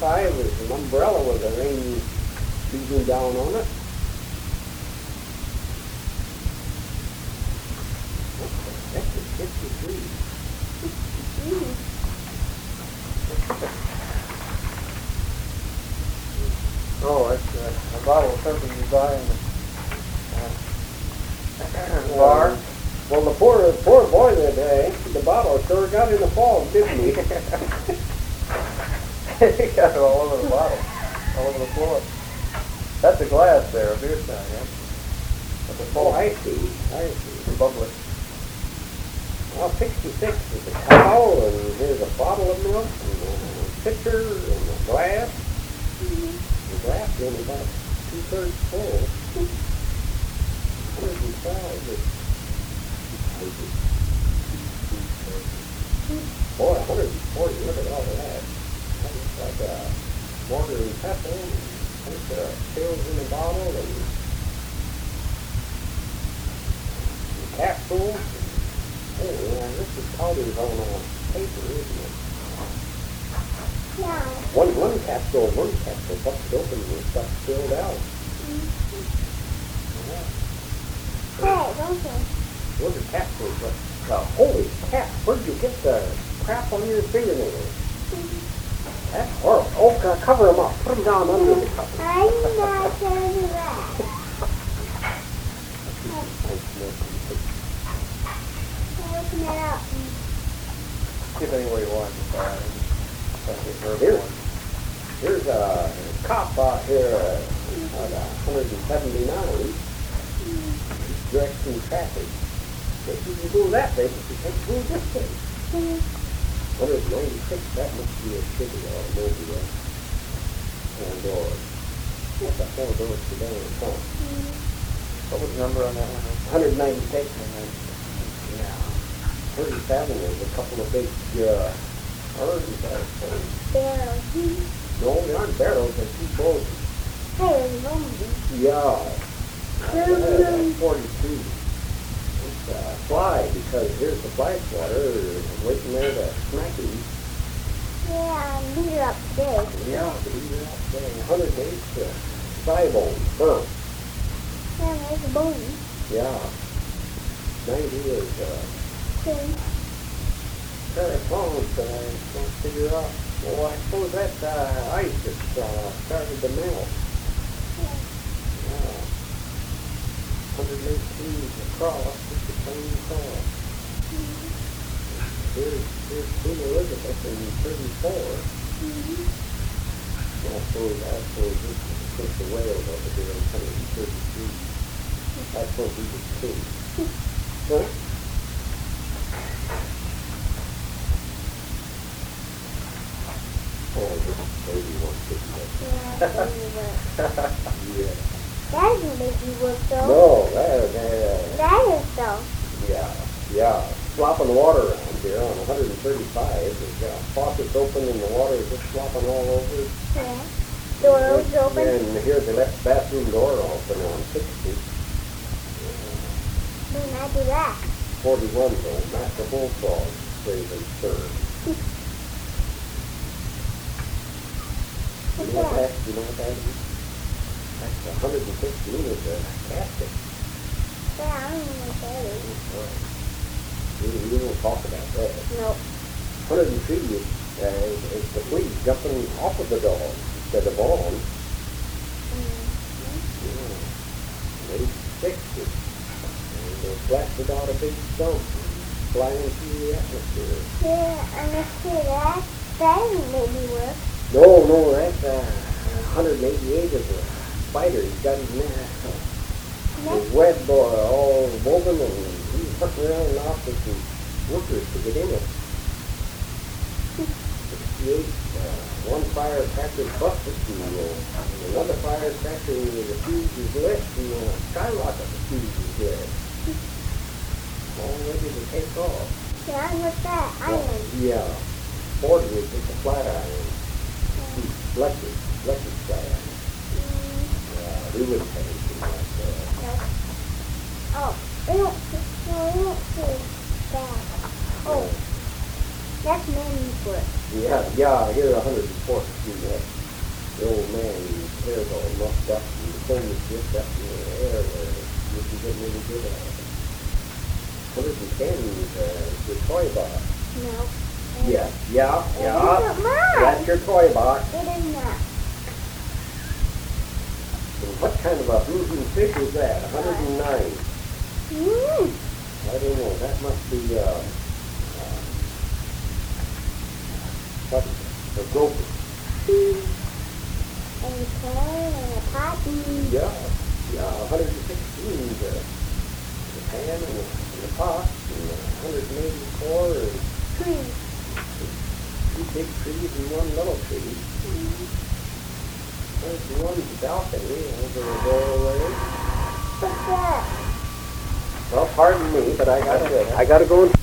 135 is an umbrella with the rain beating down on it. That's 53. Oh, it's a bottle of something you buy in the bar. Well, the poor boy that emptied the bottle sure got in the fog, didn't he? He got it all over the bottle, all over the floor. That's a glass there, a beer stein, yeah? That's a full. Oh, I see. Bubbly. Well, 66 is a cow, and here's a bottle of milk, and a pitcher, and a glass. The glass is only about 2/3 full. 105 is... Boy, 140, look at all of that. That looks like mortar and pestle, and pills in a bottle, and capsules. Oh, yeah, this is powders on paper, isn't it? Yeah. One capsule busted open and the stuff spilled out. Hey, don't you? Where's the capsules? Holy cat, where'd you get the crap on your fingernails? That's horrible. Oh, cover them up. Put them down under the cover. I'm not going to do that. Open it up. See if anywhere you want to buy it. Here's a cop out here at 179. He's directing traffic. If you can go that way, but you can't go this way. 196, that must be a city or maybe a four-door. What's a four-door sedan, huh? What was the number on that one? 196. Yeah. 37 is a couple of big urns, I suppose. Barrels. No, they aren't barrels, they're two boats. Hey, Rumble. Yeah. That's 42. It's fly, because here's the fly swatter waiting there to smack him. Yeah, beat her up today. Yeah, but he's not saying 108 thigh bone, burnt. Yeah, there's a bone. Yeah. 90 is Okay. pair of phones that I can't figure out. Well, I suppose that's ice that's started to melt. Yeah. Yeah. 118 across, just the same across. Here's Queen Elizabeth in 34. I suppose this is the Prince of Wales over here in 133. I suppose he was two. Huh? Oh, this is 3150. Yeah, Yeah. that doesn't make you work though. No, That is though. yeah. Slopping water around here on 135. There's faucets open and the water is just slopping all over. Yeah. Doors open. And here's the left bathroom door open on 60. When I do that. 41 though, Master Bullfrog, brave and stern. You know what that is? That's 115 is a casket. Yeah, I don't know what that is. We won't talk about that. Nope. 103 is the fleas jumping off of the dog instead of on. Yeah. 86 is, and they blasted out a big stump flying through the atmosphere. Yeah, and let's see that. That doesn't make me work. No, that's 188 is a spider. He's got his web all woven and he's hunting around now for some workers to get in it. 68, one firecracker busted and another firecracker the fuse is lit and a skyrocket the fuse is lit. All ready to take off. Yeah, what's that? Iron. Yeah. 40 is just a flat iron. Electric flat iron. We wouldn't have anything like that. Oh, we don't see that. Oh, that's man's work. Yeah, here 114. what the old man's hair's all mucked up and the comb is just up in the air there. You can get really good at it. 110 is your toy box. No. Yeah. It isn't mine. That's your toy box. It is not. And what kind of a boozing fish is that? 109. Mm. I don't know. That must be what? The gopher. And a can and a pot. Yeah. 116 the pan and the pot, and 184 is Tree. 2 big trees and 1 little tree. There's one balcony over the doorway. What's that? Well, pardon me, but I gotta go and